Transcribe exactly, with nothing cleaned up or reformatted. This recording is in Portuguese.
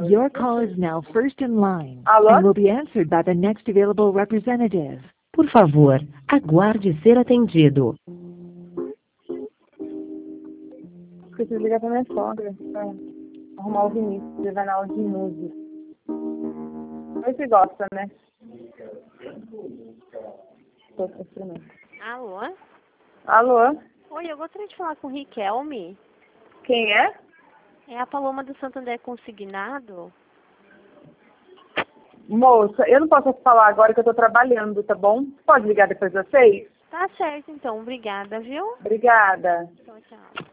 Your call is now first in line Alô? and will be answered by the next available representative. Por favor, aguarde ser atendido. Preciso ligar pra minha sogra pra arrumar o Vinícius, ele vai na aula de música. Você gosta, né? Tô com instrumento. Alô? Alô? Oi, eu gostaria de falar com o Riquelme. Quem é? É a Paloma do Santander Consignado. Moça, eu não posso falar agora que eu tô trabalhando, tá bom? Pode ligar depois das seis? Tá certo, então. Obrigada, viu? Obrigada. Tchau, tchau.